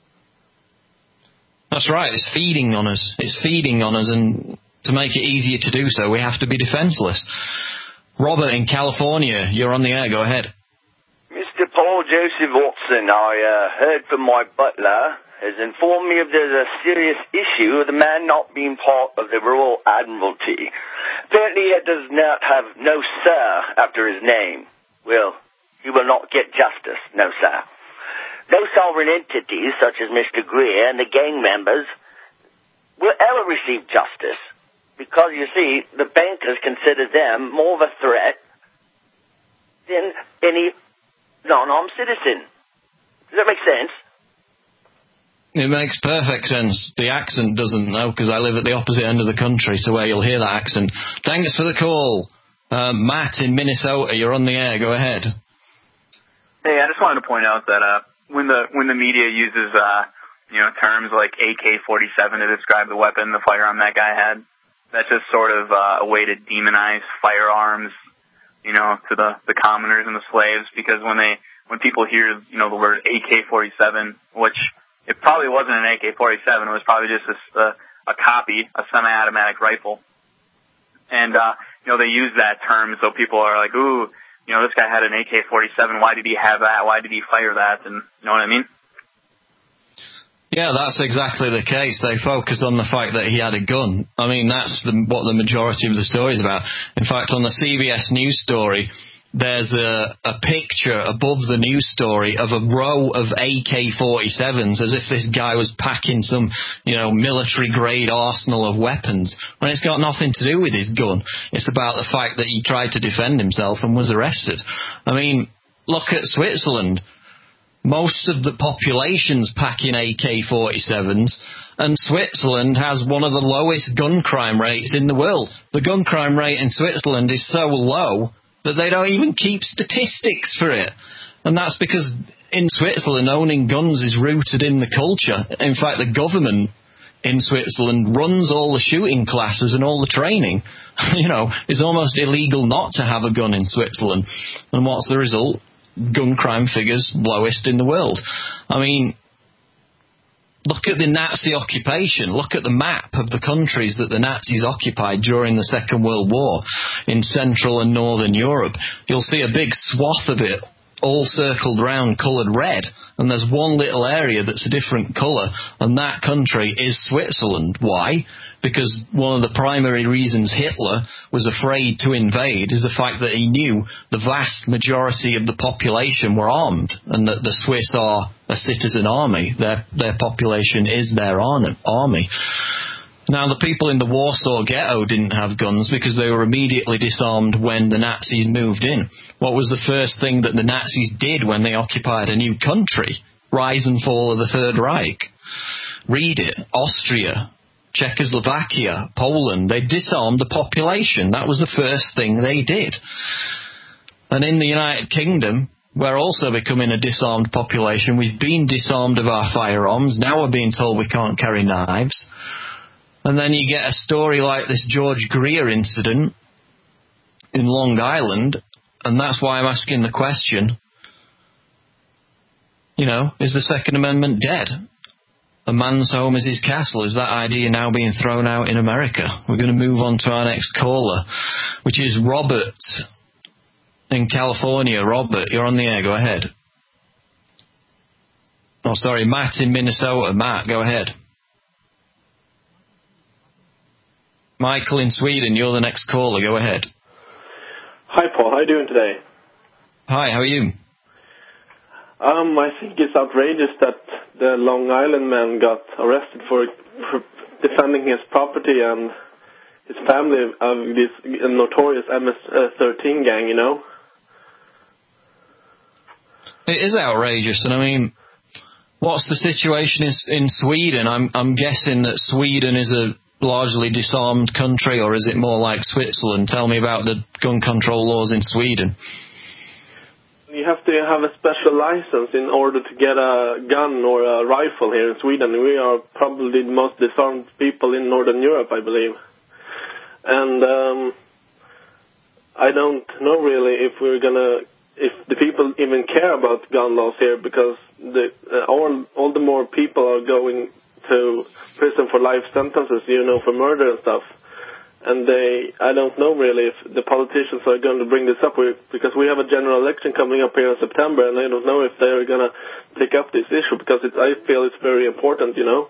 That's right. It's feeding on us. It's feeding on us, and to make it easier to do so, we have to be defenseless. Robert in California, you're on the air. Go ahead. Mister Paul Joseph Watson, I uh, heard from my butler, has informed me of there's a serious issue of the man not being part of the Royal Admiralty. Apparently he does not have no sir after his name. Well, he will not get justice, no sir. No sovereign entities such as Mister Greer and the gang members will ever receive justice, because, you see, the bankers consider them more of a threat than any non-armed citizen. Does that make sense? It makes perfect sense. The accent doesn't, though, because I live at the opposite end of the country to where you'll hear that accent. Thanks for the call. Uh, Matt in Minnesota, you're on the air. Go ahead. Hey, I just wanted to point out that uh, when the when the media uses uh, you know terms like A K forty-seven to describe the weapon, the firearm that guy had, that's just sort of uh, a way to demonize firearms, you know, to the, the commoners and the slaves, because when they, when people hear, you know, the word A K forty-seven, which it probably wasn't an A K forty-seven, it was probably just a, a, a copy, a semi-automatic rifle. And, uh, you know, they use that term so people are like, ooh, you know, this guy had an A K forty-seven, why did he have that? Why did he fire that? And, you know what I mean? Yeah, that's exactly the case. They focus on the fact that he had a gun. I mean, that's the, what the majority of the story is about. In fact, on the C B S News story, there's a, a picture above the news story of a row of A K forty-sevens, as if this guy was packing some, you know, military-grade arsenal of weapons. When it's got nothing to do with his gun. It's about the fact that he tried to defend himself and was arrested. I mean, look at Switzerland. Most of the population's packing A K forty-sevens, and Switzerland has one of the lowest gun crime rates in the world. The gun crime rate in Switzerland is so low that they don't even keep statistics for it. And that's because in Switzerland, owning guns is rooted in the culture. In fact, the government in Switzerland runs all the shooting classes and all the training. You know, it's almost illegal not to have a gun in Switzerland. And what's the result? Gun crime figures lowest in the world. I mean, look at the Nazi occupation. Look at the map of the countries that the Nazis occupied during the Second World War in Central and Northern Europe. You'll see a big swath of it all circled round, coloured red, and there's one little area that's a different colour, and that country is Switzerland. Why? Because one of the primary reasons Hitler was afraid to invade is the fact that he knew the vast majority of the population were armed, and that the Swiss are a citizen army. Their, their population is their army. Now, the people in the Warsaw Ghetto didn't have guns because they were immediately disarmed when the Nazis moved in. What was the first thing that the Nazis did when they occupied a new country? Rise and fall of the Third Reich. Read it. Austria, Czechoslovakia, Poland, they disarmed the population. That was the first thing they did. And in the United Kingdom, we're also becoming a disarmed population. We've been disarmed of our firearms. Now we're being told we can't carry knives. And then you get a story like this George Greer incident in Long Island, and that's why I'm asking the question, you know, is the Second Amendment dead? A man's home is his castle. Is that idea now being thrown out in America? We're going to move on to our next caller, which is Robert in California. Robert, you're on the air. Go ahead. Oh, sorry, Matt in Minnesota. Matt, go ahead. Michael in Sweden, you're the next caller. Go ahead. Hi, Paul. How are you doing today? Hi, how are you? Um, I think it's outrageous that the Long Island man got arrested for defending his property and his family of this notorious M S thirteen gang, you know? It is outrageous, and I mean, what's the situation is in Sweden? I'm I'm guessing that Sweden is a largely disarmed country, or is it more like Switzerland? Tell me about the gun control laws in Sweden. You have to have a special license in order to get a gun or a rifle here in Sweden. We are probably the most disarmed people in Northern Europe, I believe. And um, I don't know really if we're gonna, if the people even care about gun laws here, because the, uh, all all the more people are going to prison for life sentences, you know, for murder and stuff. And they, I don't know really if the politicians are going to bring this up, because we have a general election coming up here in September, and I don't know if they're going to take up this issue, because it's, I feel it's very important, you know.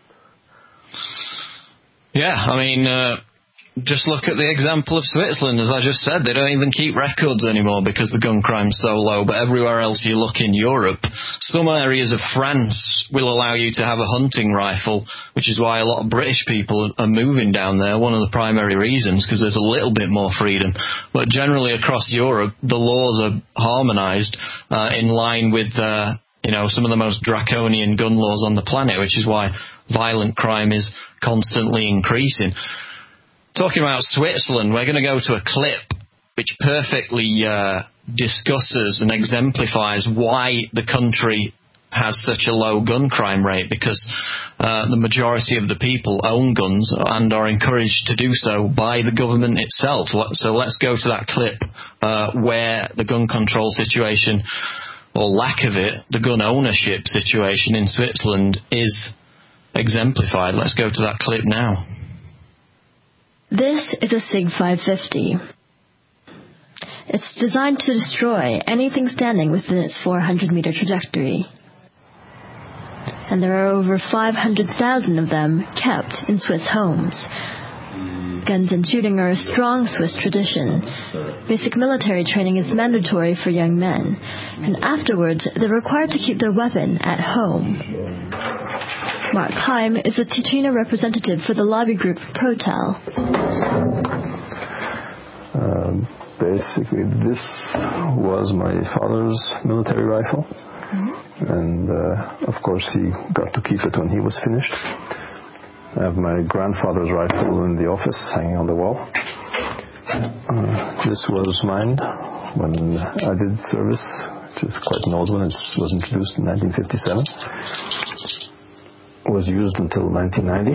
Yeah, I mean, uh, just look at the example of Switzerland. As I just said, they don't even keep records anymore because the gun crime's so low. But everywhere else you look in Europe, some areas of France will allow you to have a hunting rifle, which is why a lot of British people are moving down there. One of the primary reasons, because there's a little bit more freedom. But generally across Europe, the laws are harmonised uh, in line with, uh, you know, some of the most draconian gun laws on the planet, which is why violent crime is constantly increasing. Talking about Switzerland, we're going to go to a clip which perfectly uh, discusses and exemplifies why the country has such a low gun crime rate, because uh, the majority of the people own guns and are encouraged to do so by the government itself. So let's go to that clip uh, where the gun control situation, or lack of it, the gun ownership situation in Switzerland is exemplified. Let's go to that clip now. This is a SIG five fifty. It's designed to destroy anything standing within its four hundred meter trajectory. And there are over five hundred thousand of them kept in Swiss homes. Guns and shooting are a strong Swiss tradition. Basic military training is mandatory for young men, and afterwards they're required to keep their weapon at home. Mark Heim is the Ticino representative for the lobby group Protel. Um, basically, this was my father's military rifle. Mm-hmm. And, uh, of course, he got to keep it when he was finished. I have my grandfather's rifle in the office, hanging on the wall. Uh, this was mine when I did service, which is quite an old one. It was introduced in nineteen fifty-seven. Was used until nineteen ninety.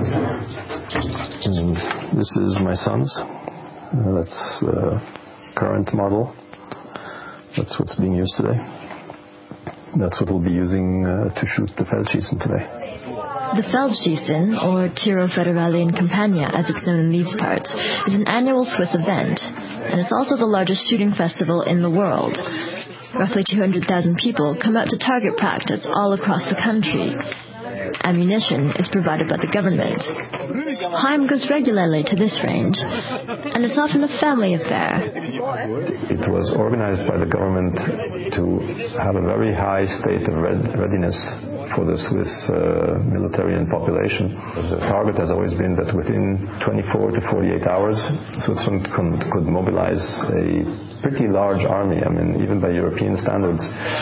And this is my son's. Uh, that's the current model. That's what's being used today. That's what we'll be using uh, to shoot the Feldschießen today. The Feldschießen, or Tiro Federale in Campania as it's known in these parts, is an annual Swiss event, and it's also the largest shooting festival in the world. Roughly two hundred thousand people come out to target practice all across the country. Ammunition is provided by the government. Heim goes regularly to this range, and it's often a family affair. It was organized by the government to have a very high state of readiness for the Swiss uh, military and population. The target has always been that within twenty-four to forty-eight hours, Switzerland could, could mobilize a pretty large army, I mean, even by European standards.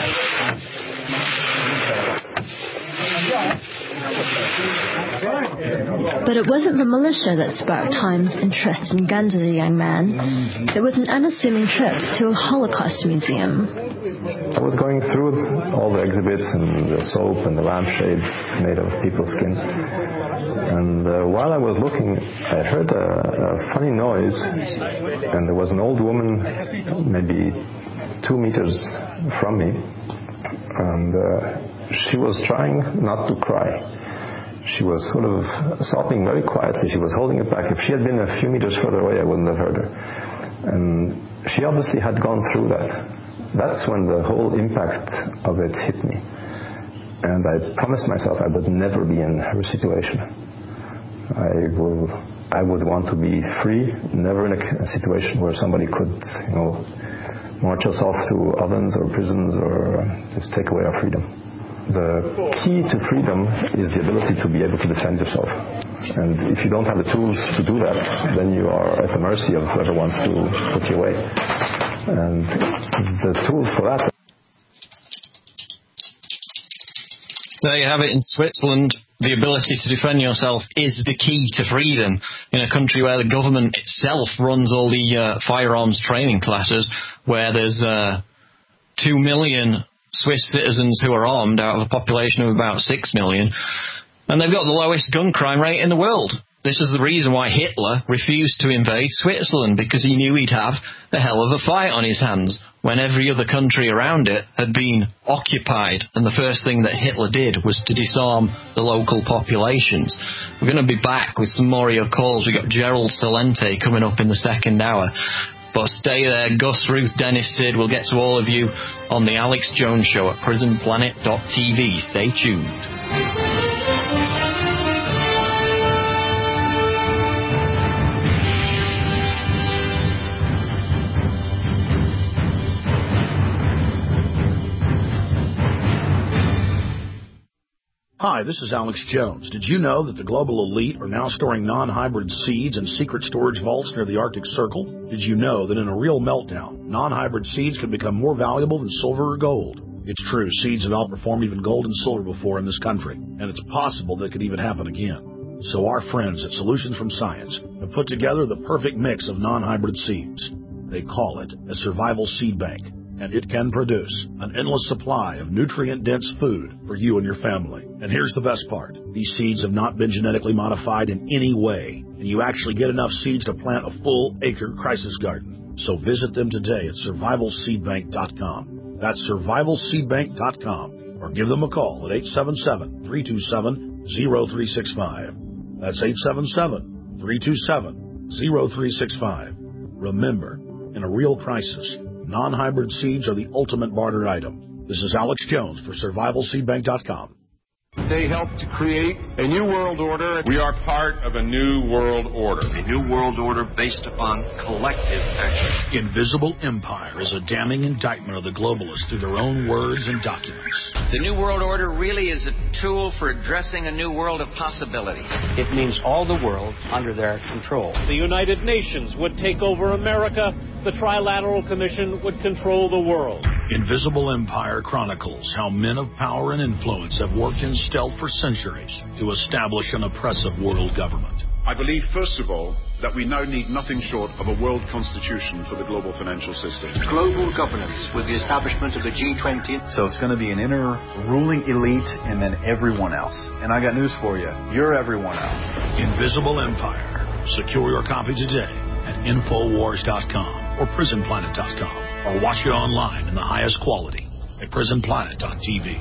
But it wasn't the militia that sparked Heim's interest in guns as a young man. It was an unassuming trip to a Holocaust museum. I was going through all the exhibits and the soap and the lampshades made of people's skin. And uh, while I was looking, I heard a, a funny noise, and there was an old woman maybe two meters from me, and uh, she was trying not to cry. She was sort of sobbing very quietly. She was holding it back. If she had been a few meters further away, I wouldn't have heard her. And she obviously had gone through that. That's when the whole impact of it hit me. And I promised myself I would never be in her situation. I will I would want to be free, never in a, a situation where somebody could, you know, march us off to ovens or prisons or just take away our freedom. The key to freedom is the ability to be able to defend yourself. And if you don't have the tools to do that, then you are at the mercy of whoever wants to put you away. And the tools for that. There you have it in Switzerland. The ability to defend yourself is the key to freedom in a country where the government itself runs all the uh, firearms training classes, where there's uh, two million Swiss citizens who are armed out of a population of about six million, and they've got the lowest gun crime rate in the world. This is the reason why Hitler refused to invade Switzerland, because he knew he'd have a hell of a fight on his hands when every other country around it had been occupied, and the first thing that Hitler did was to disarm the local populations. We're going to be back with some more of your calls. We've got Gerald Salente coming up in the second hour. But stay there. Gus, Ruth, Dennis, Sid, we'll get to all of you on the Alex Jones Show at prison planet dot t v. Stay tuned. Hi, this is Alex Jones. Did you know that the global elite are now storing non-hybrid seeds in secret storage vaults near the Arctic Circle? Did you know that in a real meltdown, non-hybrid seeds can become more valuable than silver or gold? It's true, seeds have outperformed even gold and silver before in this country, and it's possible that could even happen again. So our friends at Solutions from Science have put together the perfect mix of non-hybrid seeds. They call it a survival seed bank, and it can produce an endless supply of nutrient-dense food for you and your family. And here's the best part. These seeds have not been genetically modified in any way, and you actually get enough seeds to plant a full-acre crisis garden. So visit them today at survival seed bank dot com. That's survival seed bank dot com. Or give them a call at eight seven seven, three two seven, zero three six five. That's eight seven seven, three two seven, zero three six five. Remember, in a real crisis, non-hybrid seeds are the ultimate barter item. This is Alex Jones for survival seed bank dot com. They helped to create a new world order. We are part of a new world order. A new world order based upon collective action. Invisible Empire is a damning indictment of the globalists through their own words and documents. The new world order really is a tool for addressing a new world of possibilities. It means all the world under their control. The United Nations would take over America. The Trilateral Commission would control the world. Invisible Empire chronicles how men of power and influence have worked in stealth for centuries to establish an oppressive world government. I believe, first of all, that we now need nothing short of a world constitution for the global financial system. Global governance with the establishment of the G twenty. So it's going to be an inner ruling elite and then everyone else. And I got news for you. You're everyone else. Invisible Empire. Secure your copy today at infowars dot com or prison planet dot com. Or watch it online in the highest quality at prison planet dot t v.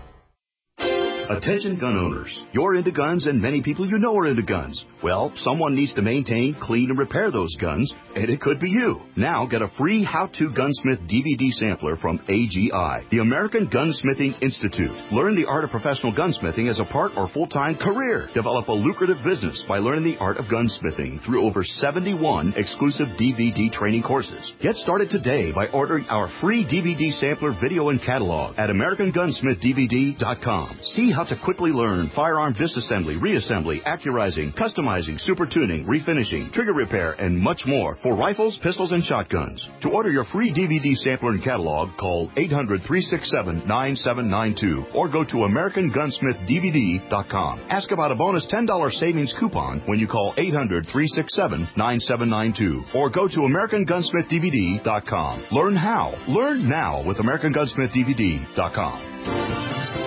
Attention gun owners. You're into guns and many people you know are into guns. Well, someone needs to maintain, clean, and repair those guns, and it could be you. Now get a free How-To Gunsmith D V D sampler from A G I, the American Gunsmithing Institute. Learn the art of professional gunsmithing as a part or full-time career. Develop a lucrative business by learning the art of gunsmithing through over seventy-one exclusive D V D training courses. Get started today by ordering our free D V D sampler video and catalog at American Gunsmith D V D dot com. See how to quickly learn firearm disassembly, reassembly, accurizing, customizing, super tuning, refinishing, trigger repair, and much more for rifles, pistols, and shotguns. To order your free D V D sampler and catalog, call eight hundred, three six seven, nine seven nine two or go to American Gunsmith D V D dot com. Ask about a bonus ten dollars savings coupon when you call eight hundred, three six seven, nine seven nine two or go to American Gunsmith D V D dot com. Learn how. Learn now with American Gunsmith D V D dot com.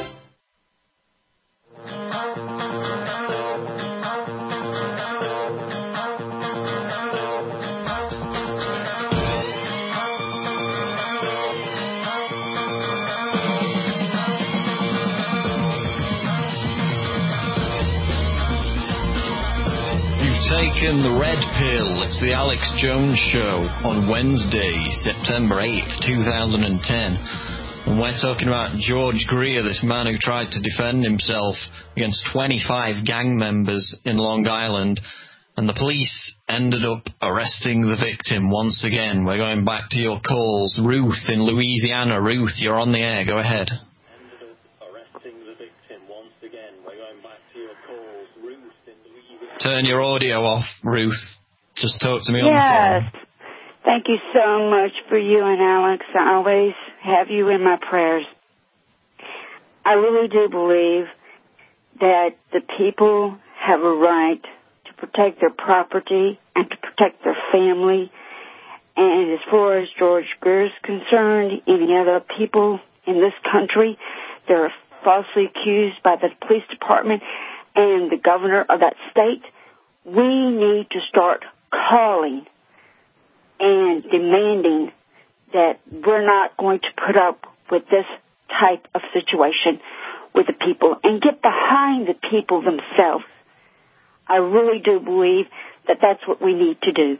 Taken the red pill. It's the Alex Jones Show on Wednesday, September eighth, two thousand ten. And we're talking about George Greer, this man who tried to defend himself against twenty-five gang members in Long Island. And the police ended up arresting the victim once again. We're going back to your calls. Ruth in Louisiana. Ruth, you're on the air. Go ahead. Ended up arresting the victim once again. We're going back to your calls. Ruth in Louisiana. Turn your audio off, Ruth. Just talk to me on yes. the phone. Thank you so much for you and Alex. I always have you in my prayers. I really do believe that the people have a right to protect their property and to protect their family. And as far as George Greer is concerned, any other people in this country that are falsely accused by the police department and the governor of that state, we need to start calling and demanding that we're not going to put up with this type of situation with the people and get behind the people themselves. I really do believe that that's what we need to do.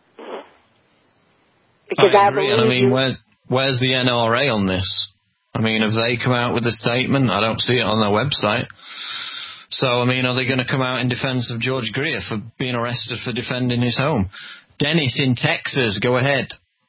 Because I I, agree. believe and I mean, you, where, where's the N R A on this? I mean, have they come out with a statement? I don't see it on their website. So, I mean, are they going to come out in defense of George Greer for being arrested for defending his home? Dennis in Texas, go ahead.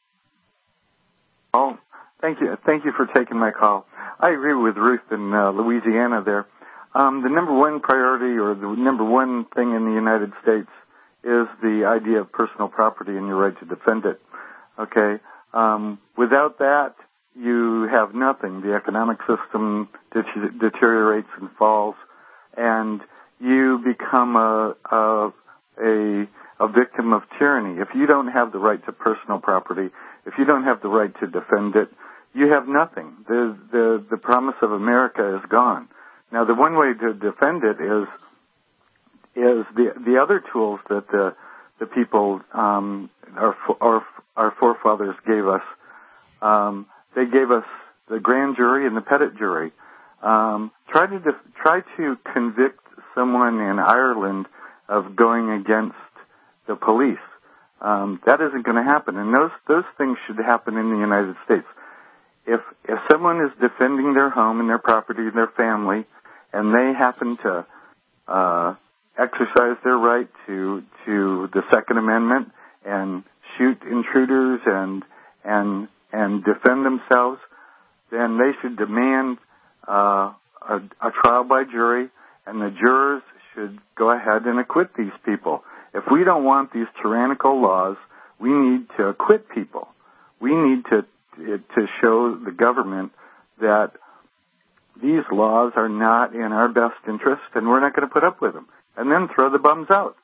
Oh, thank you. Thank you for taking my call. I agree with Ruth in uh, Louisiana there. Um, the number one priority or the number one thing in the United States is the idea of personal property and your right to defend it. Okay? Um, without that, you have nothing. The economic system det- deteriorates and falls, and you become a, a, a, a victim of tyranny. If you don't have the right to personal property, if you don't have the right to defend it, you have nothing. The, the, the promise of America is gone. Now, the one way to defend it is is the the other tools that the the people um, our our our forefathers gave us. Um, they gave us the grand jury and the petit jury. Um, try to def- try to convict someone in Ireland of going against the police. Um, that isn't going to happen, and those those things should happen in the United States. If if someone is defending their home and their property and their family, and they happen to uh, exercise their right to to the Second Amendment and shoot intruders and and and defend themselves, then they should demand uh, a, a trial by jury, and the jurors should go ahead and acquit these people. If we don't want these tyrannical laws, we need to acquit people. We need to to show the government that these laws are not in our best interest, and we're not going to put up with them, and then throw the bums out.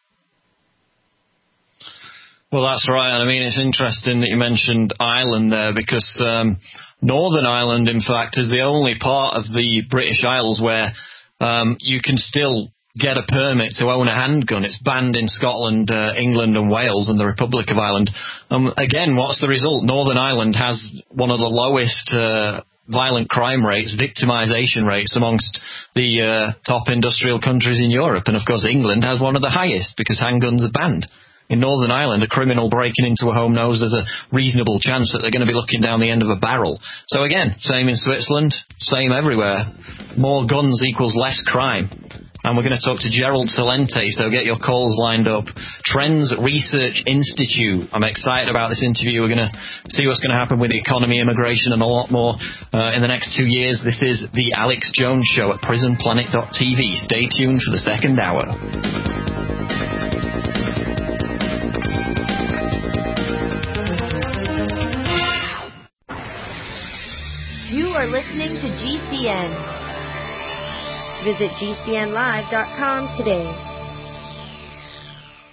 Well, that's right. I mean, it's interesting that you mentioned Ireland there, because um, Northern Ireland, in fact, is the only part of the British Isles where um, you can still get a permit to own a handgun. It's banned in Scotland, uh, England and Wales and the Republic of Ireland. Um, again, what's the result? Northern Ireland has one of the lowest uh, violent crime rates, victimization rates amongst the uh, top industrial countries in Europe. And, of course, England has one of the highest because handguns are banned. In Northern Ireland, a criminal breaking into a home knows there's a reasonable chance that they're going to be looking down the end of a barrel. So, again, same in Switzerland, same everywhere. More guns equals less crime. And we're going to talk to Gerald Celente, so get your calls lined up. Trends Research Institute. I'm excited about this interview. We're going to see what's going to happen with the economy, immigration, and a lot more uh, in the next two years. This is The Alex Jones Show at prison planet dot t v. Stay tuned for the second hour. You are listening to G C N. Visit G C N live dot com today.